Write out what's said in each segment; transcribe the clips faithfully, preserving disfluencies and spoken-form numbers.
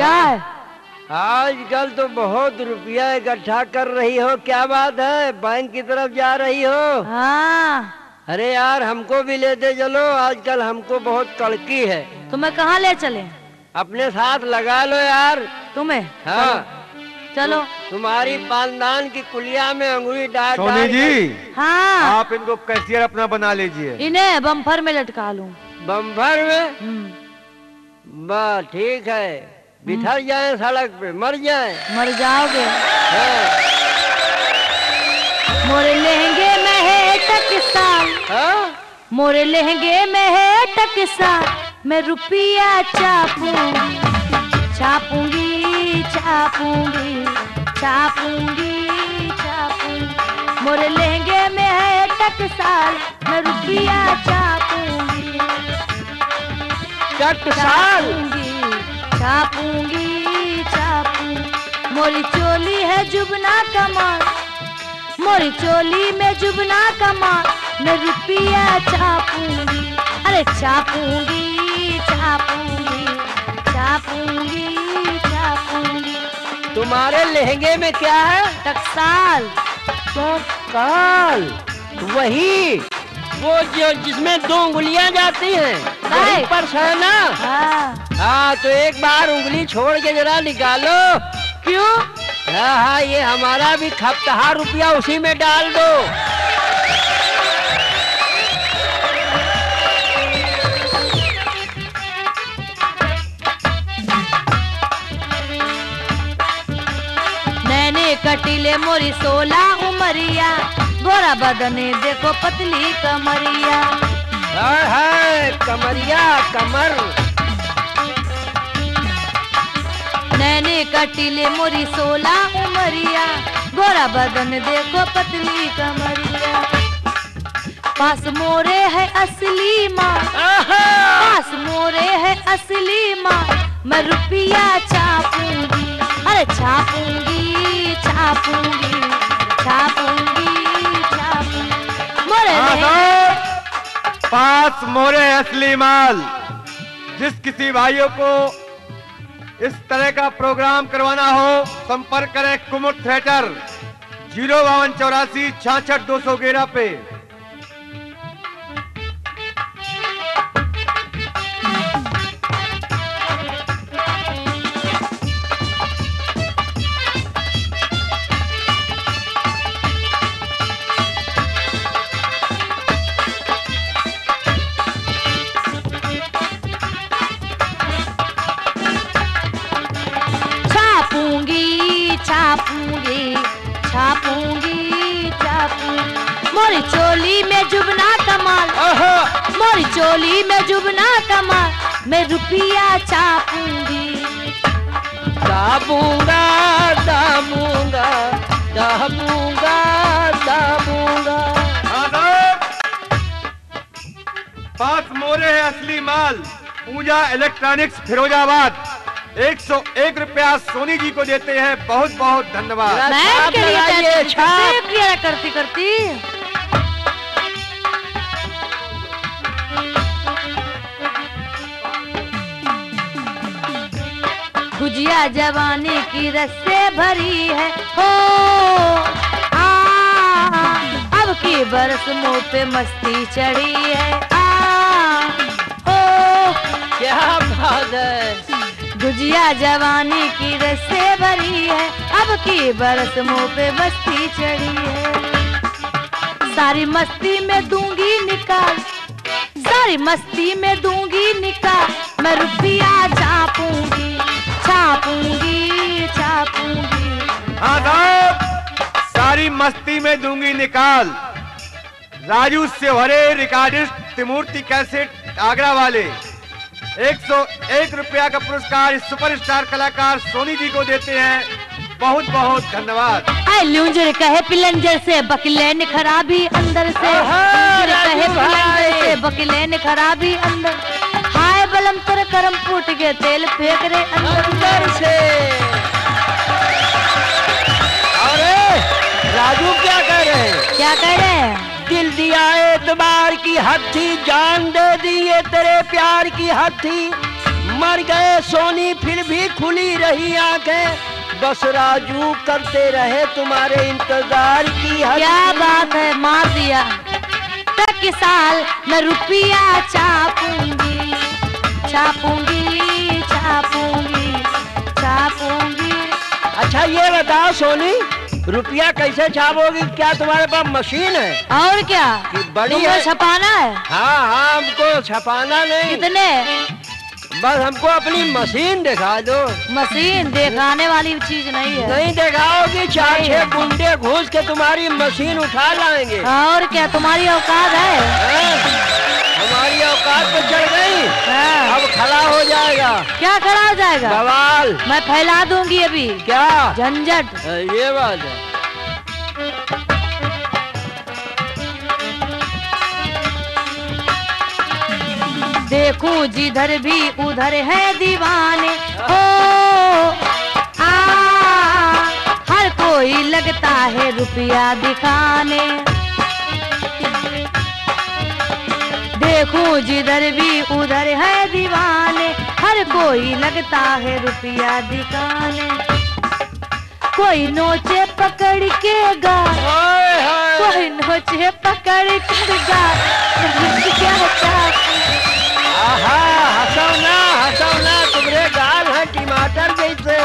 क्या है? आजकल तो बहुत रुपया इकट्ठा कर रही हो, क्या बात है? बैंक की तरफ जा रही हो? हाँ। अरे यार हमको भी लेते चलो, आजकल हमको बहुत कड़की है। तुम्हें कहाँ ले चले? अपने साथ लगा लो यार। तुम्हें? हाँ चलो। तु, तुम्हारी पानदान की कुलिया में अंगुली डाल सोनी जी। हाँ। आप इनको कैशियर अपना बना लीजिए। इन्हें बम्फर में लटका लूं। बम्फर में? बस ठीक है, बिठर जाए सड़क पे, मर जाए। मर जाओगे। हाँ। मोरे लहंगे में है टकसाल। हाँ? मोरे लहंगे में है टकसाल, मैं रुपया छापूंगी छापूंगी छापूंगी छापूंगी छापूंगी। मोरे लहंगे में है टकसाल, मैं रुपया छापूंगी टकसाल छापूंगी छापूंगी। मोरी चोली है जुबना कमाल, मोरी चोली में जुबना कमाल, मैं रुपया छापूंगी। अरे छापूंगी छापूंगी छापूंगी छापूंगी। तुम्हारे लहंगे में क्या है? टकसाल। टकसाल वही, वो जो जिसमें दो उंगलियां जाती हैं, वही पर्स है ना? हाँ। हाँ तो एक बार उंगली छोड़ के जरा निकालो। क्यों? हाँ हाँ ये हमारा भी खपतहा रुपया उसी में डाल दो। नैने कटीले मोरी सोलह उमरिया, गोरा बदने देखो पतली कमरिया। हाय हाय कमरिया कमर। नैने कटीले मोरी सोलह उमरिया, गोरा बदन देखो पतली कमरिया। पास मोरे है असली माँ, पास मोरे है असली माँ, मैं रुपया छापूंगी। अरे छापूंगी छापूंगी छापूंगी छापूंगी। मोरे पास मोरे असली माल। जिस किसी भाइयों को इस तरह का प्रोग्राम करवाना हो, संपर्क करें कुमुद थिएटर जीरो बावन चौरासी छाछठ दो सौ ग्यारह पे। छापूंगी छापूंगी छापूंगी। मोरी चोली में जुबना कमाल, मोरी चोली में जुबना कमाल, मैं रुपया छापूंगी। दाबूंगा दाबूंगा दाबूंगा दाबूंगा। पास मोरे है असली माल। पूजा इलेक्ट्रॉनिक्स फिरोजाबाद एक सौ एक रुपया सोनी जी को देते हैं। बहुत बहुत धन्यवाद। मैं के लिए छाप करती करती गुजिया जवानी की रस से भरी है हो। आ, अब की बरस मुंह पे मस्ती चढ़ी है। आ, हो क्या बात है। गुजिया जवानी की रस से भरी है, अब की बरस मुंह पे मस्ती चढ़ी है। सारी मस्ती में दूंगी निकाल, सारी मस्ती में दूंगी निकाल, मैं रुपया छापूंगी छापूंगी छापूंगी। सारी मस्ती में दूंगी निकाल। राजू सेवरे रिकॉर्डिस्ट त्रिमूर्ति कैसेट आगरा वाले एक सौ एक रुपया का पुरस्कार इस सुपरस्टार कलाकार सोनी जी को देते हैं। बहुत बहुत धन्यवाद। लूंजर कहे पिलंजर से बकलेन खराबी अंदर से, कहे पिलंजर से बकलेन खराबी अंदर। हाय बलम तर करम फूट के तेल फेंक रे अंदर से। अरे राजू क्या कह रहे हैं? क्या कह रहे हैं? दिल दिया एतबार की हद थी, जान दे दी ये तेरे प्यार की हद थी। मर गए सोनी फिर भी खुली रही आंखें, बस राजू करते रहे तुम्हारे इंतजार की हद। क्या बात है, मार दिया। तक साल मैं रुपया छापूंगी, छापूंगी, छापूंगी, छापूंगी। अच्छा ये बताओ सोनी, रुपया कैसे छापोगी? क्या तुम्हारे पास मशीन है? और क्या, बड़ी तुमको है? छपाना है? हाँ हाँ, हमको छपाना नहीं, कितने? बस हमको अपनी मशीन दिखा दो। मशीन दिखाने वाली चीज नहीं है। नहीं दिखाओगी, चार नहीं। छह गुंडे घुस के तुम्हारी मशीन उठा लाएंगे। और क्या, तुम्हारी औकात है? हाँ? हमारी औकात पे चढ़ गई, हाँ। अब खड़ा हो जाएगा। क्या खड़ा हो जाएगा? बवाल। मैं फैला दूंगी अभी। क्या झंझट। ये बात है। देखूं जिधर भी उधर है दीवाने, ओ आ हर कोई लगता है रुपया दिखाने। देखूं जिधर भी उधर है दीवाने, हर कोई लगता है रुपया दिखाने। कोई नोचे पकड़ के गाल, हाय हाय। कोई नोचे पकड़ के गाल, क्या आहा, हंसो ना हंसो ना, तुम्हारे गाल हैं टमाटर जैसे।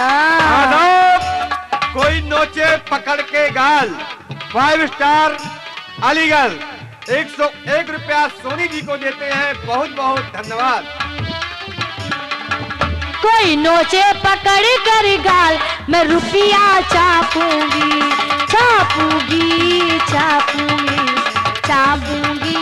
आदाब, कोई नोचे पकड़ के गाल। फाइव स्टार अलीगढ़ एक सौ एक रुपया सोनी जी को देते हैं, बहुत बहुत धन्यवाद। कोई नोचे पकड़ कर गाल, मैं रुपया छापूंगी, छापूंगी, छापूंगी, छापूंगी।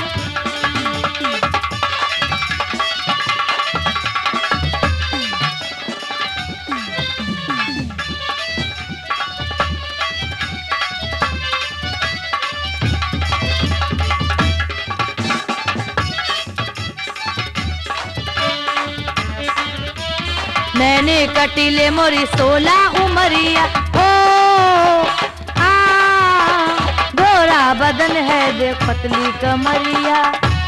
मैंने कटीले मोरी सोलह उमरिया, ओ आ गोरा बदन है देख पतली कमरिया।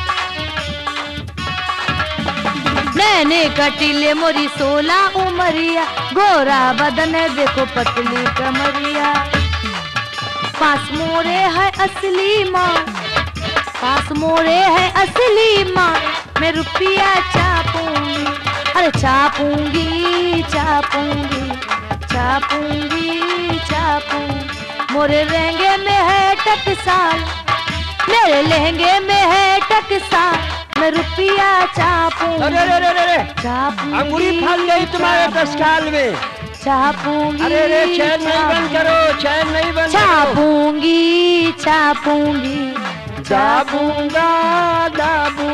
मैंने कटीले मोरी सोलह उमरिया, गोरा बदन है देखो पतली कमरिया। पास मोरे है असली माँ, पास मोरे है असली माँ, मैं रुपया छापूंगी, अरे छापूंगी, छापूंगी, छापूंगी, छापूंगी। मोरे लहंगे में है टकसाल, मेरे लहंगे में है टकसाल, मैं रुपया छापूंगी। अरे अरे अरे अरे, छापूंगी, अंगूरी फंस गई तुम्हारे तत्काल में। छापूंगी। अरे अरे, चैन नहीं बंद करो, चैन नहीं बंद करो। छापूंगी, छापूंगी, दाबूंगा दाबूंगा।